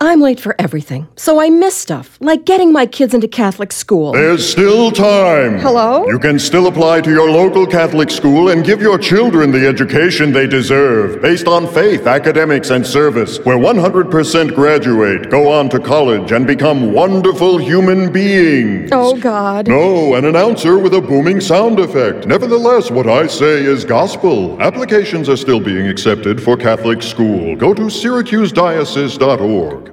I'm late for everything, so I miss stuff, like getting my kids into Catholic school. There's still time. Hello? You can still apply to your local Catholic school and give your children the education they deserve, based on faith, academics, and service, where 100% graduate, go on to college, and become wonderful human beings. Oh, God. No, an announcer with a booming sound effect. Nevertheless, what I say is gospel. Applications are still being accepted for Catholic school. Go to SyracuseDiocese.org.